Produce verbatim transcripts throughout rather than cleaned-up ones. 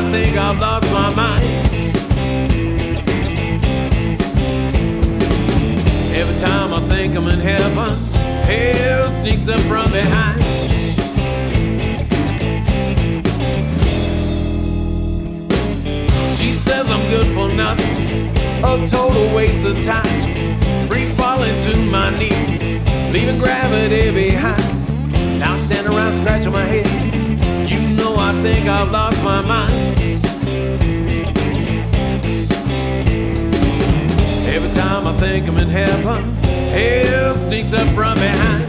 think I've lost my mind. Every time I think I'm in heaven, hell sneaks up from behind. She says I'm good for nothing, a total waste of time, free falling to my knees, leaving gravity behind. Now I'm standing around scratching my head. You know I think I've lost my mind. Every time I think I'm in heaven, hell sneaks up from behind.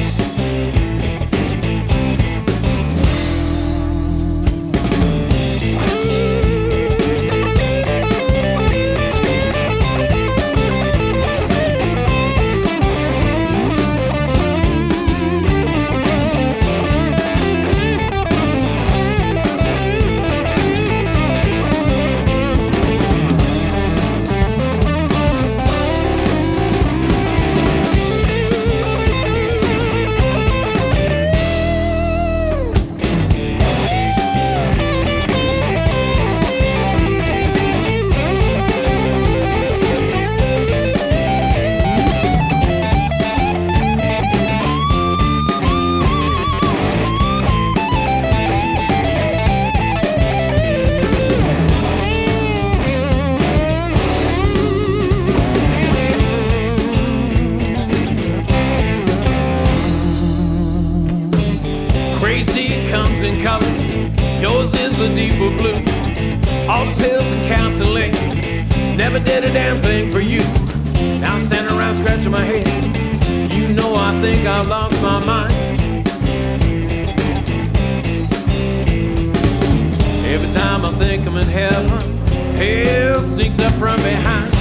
Comes in colors, yours is a deeper blue. All the pills and counseling never did a damn thing for you. Now I'm standing around scratching my head. You know I think I've lost my mind. Every time I think I'm in heaven, hell sneaks up from behind.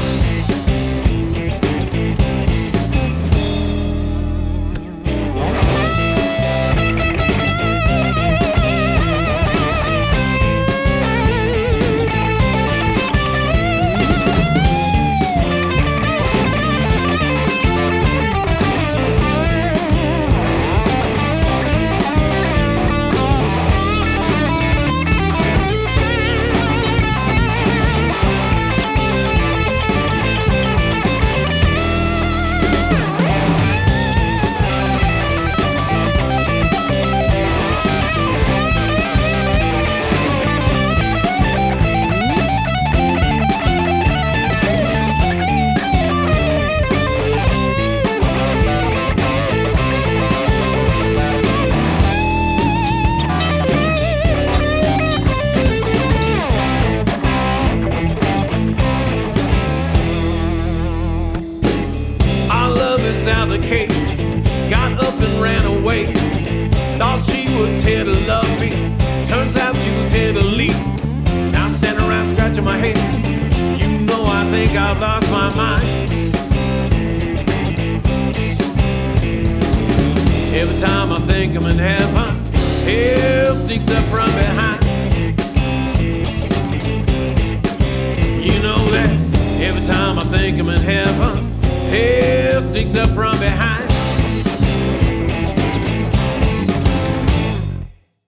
Out the cake, got up and ran away. Thought she was here to love me, turns out she was here to leave. Now I'm standing around scratching my head. You know I think I've lost my mind. Every time I think I'm in heaven, hell sneaks up from behind. You know that every time I think I'm in heaven, hell sneaks up from behind.